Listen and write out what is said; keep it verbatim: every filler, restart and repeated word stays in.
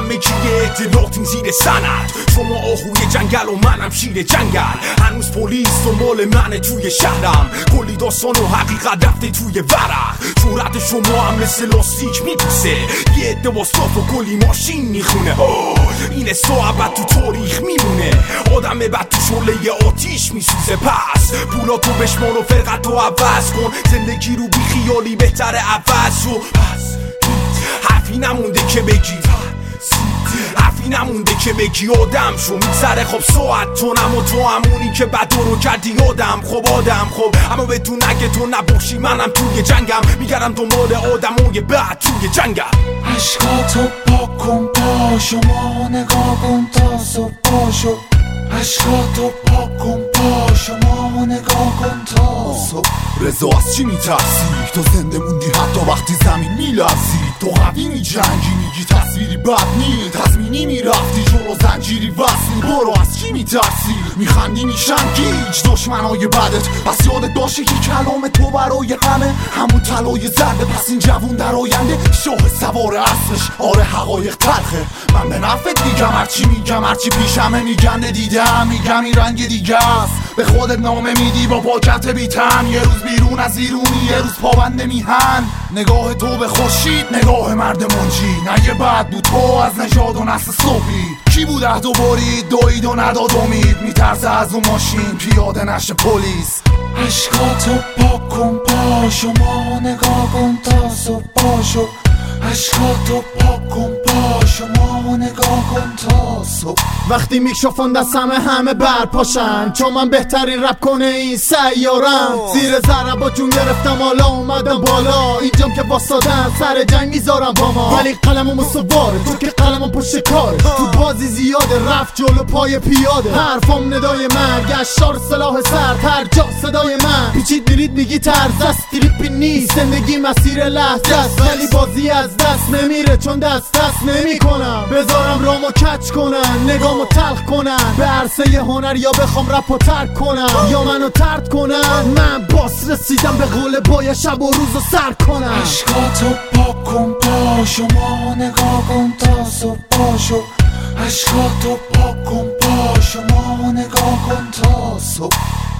همگی اطلاعاتین زیر سند. شما آهوی جنگل و منم شیر جنگل. هنوز پلیس دنبال منه توی شهرم. کلی داستان و حقیقت رفته توی ورق. جرأت شما هم مثل لاستیک میپوسه. یه عده با صاف و کلی ماشین میخونه. این صحبت تو تاریخ میمونه. آدم بد تو شعله آتیش میسوزه. پس پولاتو بشمار و فرقتو عوض کن. زندگی رو بی خیالی بهتره عوض شو. پس حرفی نمونده که بگی حرفی نمونده که بگی آدم شو. میگذره خب ساعت تونم و تو همونی که بد رو کردی آدم. خب آدم خب اما بدون اگه تو نباشی منم توی جنگم. میگردم دنبال آدمای بد توی جنگم. عشقاتو پاک کن پاشو ما نگاه کن تا صبح پاشو. عشقاتو پاک کن پاشو ما نگاه کن تا صبح. رضا از چی میترسی؟ تو زنده موندی حتی وقتی زمین میلرزی. تو قوی میجنگی میگی تصویری بد نی. تضمینی میرفتی جلو زنجیری وصلی. برو از چی میترسی؟ میخندی میشنگیج دشمنای بدت. پس یادت باشه که کلام تو برای همه همون طلای زرده. پس این جوون در آینده شاه سوار اصلش. آره حقایق تلخه من به نفت میگم. هرچی میگم هرچی پیشمه میگن ندیدم. میگم این رنگ دیگه است. به خودت نامه میدی با پاکت بیتن. یه روز بیرون از ایرونی یه روز پابند میهن. نگاه تو به خورشید نگاه مرد منجی. نه یه بد بود تو از نژاد و نسل صبحی. کی بود عهد و برید دوید و نداد امید. میترسه از اون ماشین پیاده نشه پلیس. عشقاتو پاک کن پاشو ما نگاه کن تا صبح پاشو. عشقاتو پاک کن پاشو ما نگاه کن تا صبح. وقتی میکروفون دستمه همه برپاشن. چون من بهترین رپ کنه این سیارم. زیر ذره با جون گرفتم حالا اومدم بالا. اینجام که واسادن سر جنگ میذارم با ما. ولی قلمم سواره تو که قلمم پشت کاره. تو بازی زیاده رفت جلو پای پیاده. حرفم ندای من گشتار سلاح سرد. هر جا صدای من پیچید میرید میگی طرز است. تریپی نیست زندگی مسیر لحظه است. ولی بازی از دست نمیره چون دست دست نمی کنم. بذارم رامو کچ کنن نگامو تلخ کنن. به عرصه هنر یا بخوام رپو ترک کنم یا منو ترد کنن. من باس رسیدم به قول باید شب و روزو سر کنم. عشقاتو پاک کن پاشو ما نگاه کن تا صبح پاشو. عشقاتو پاک کن پاشو ما نگاه کن تا صبح.